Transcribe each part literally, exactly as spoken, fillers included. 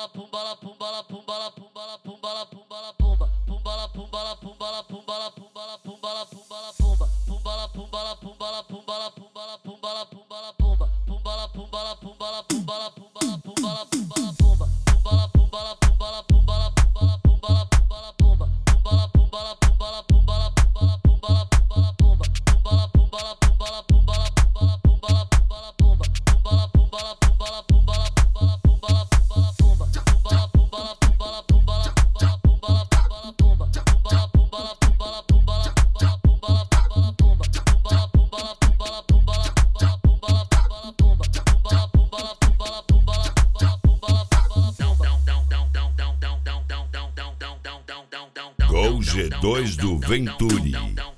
pumbala, pumbala, pumbala, pumbala, pumbala, pumbala, pumbala, pumba, pumbala, pumbala, pumbala, pumbala, pumbala, pumbala, pumbala, pumba, pumbala, pumbala, pumbala, pumbala, pumbala, pumbala, pumbala, pumba, pumbala, pumbala, pumbala, pumbala, pumbala, pumbala, pumbala, pumba, pumbala, pumbala, pumbala, pumbala, pumbala, pumbala, pumbala, pumba, pumbala, pumbala, pumbala, pumbala, pumbala, pumbala, pumbala, pumba, pumbala, pumbala, pumbala, pumbala, pumbala, pumbala, pumbala, pumba, pumbala, pumbala, pumbala, pumbala, pumbala, pumbala, pumbala, pumba, pumbala, pumbala, pumbala, pumbala, pumbala, pumbala, pumbala, pumba, pumbala, pumbala, pumbala, pumbala, pumbala, pumbala, pumbala, pumba, pumbala, pumbala, pumbala, pumbala, pumbala, pumbala, pumbala, pumba, pumbala, pumbala, pumbala, pumbala, pumbala, pumbala, pumbala, Gol G dois do Venturi.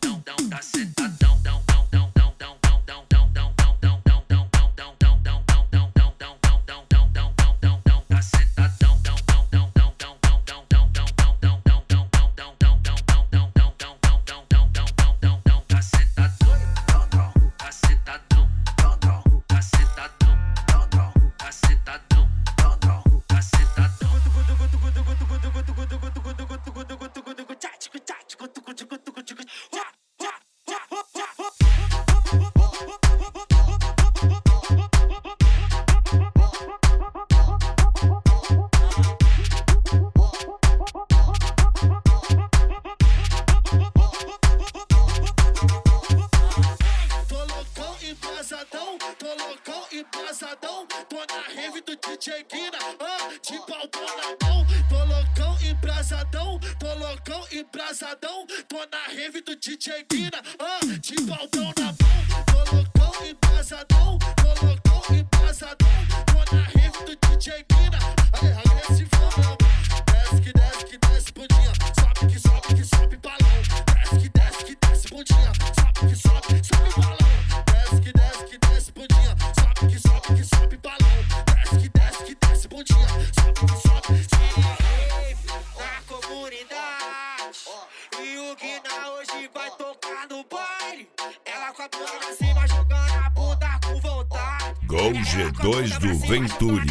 Tô loucão e embrasadão, tô na rave do D J Guina, ah, de balcão na mão. Tô loucão e embrasadão, tô loucão e embrasadão, tô na rave do D J Guina, ah, de balcão na mão. Tô loucão e embrasadão, tô loucão e embrasadão, tô na rave do D J Guina, aí agressivão mesmo. Desce que desce que desce bundinha, sobe que sobe que sobe balão. Desce que desce que desce bundinha, sobe que sobe sobe balão. Desce que desce que desce bundinha, sobe que sobe que sobe balão. Desce que desce que desce bundinha, sobe que sobe sobe balão. Na comunidade, e o Guina hoje vai tocar no baile. Ela com a bunda pra cima jogando a bunda com vontade. Gol G dois do Venturi.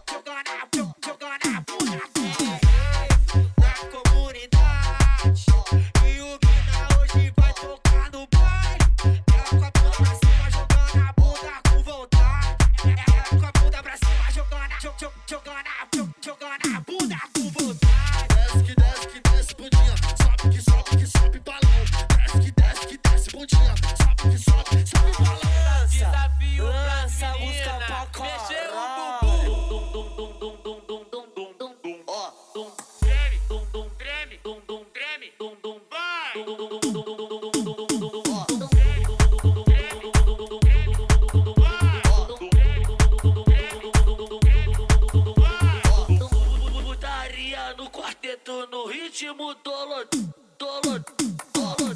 Putaria no quarteto, no ritmo dolo, dolo, dolo,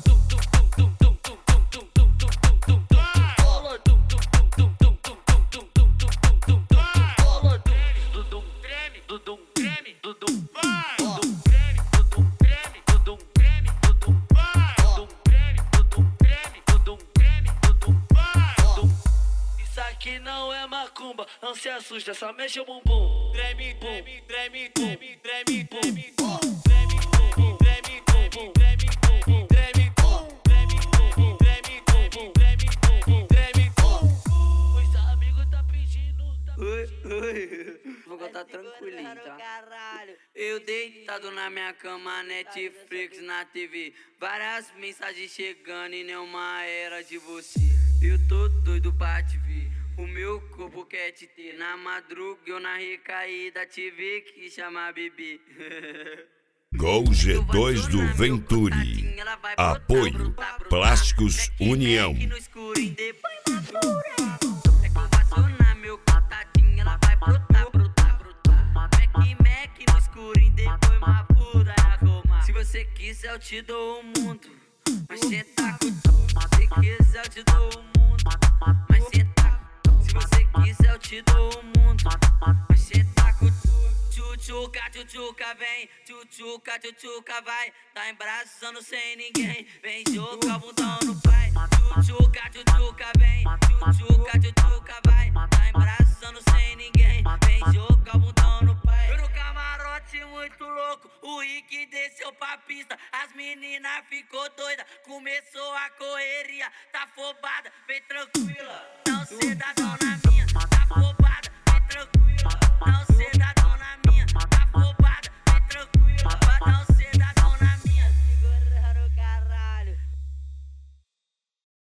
que não é macumba, não se assusta, só mexe o bumbum. Treme, treme, treme, treme, treme, treme, treme, os amigos tá pedindo. Oi, oi. Vou contar tranquilinho, tá? Eu deitado na minha cama, Netflix na T V. Várias mensagens chegando e nenhuma era de você. Eu tô doido pra te ver. O meu corpo quer te ter. Na madruga eu na recaída tive que chamar bebê. Gol G dois do Venturi. Apoio Plásticos União. Se você quiser eu te dou o mundo, mas cê tá com tudo. Se quiser eu te dou o mundo, mas cê tá. Se você quiser eu te dou o mundo, mas cê tá com tudo. Tchutchuca, tchutchuca vem, tchutchuca, tchutchuca vai. Tá embraçando sem ninguém, vem jogar o bundão no pai. Tchutchuca, tchutchuca vem, tchutchuca, tchutchuca vai. Tá embraçando sem ninguém, vem jogar o bundão no pai. Eu nunca menina ficou doida, começou a correria, tá afobada, bem tranquila. Não cê dá dó na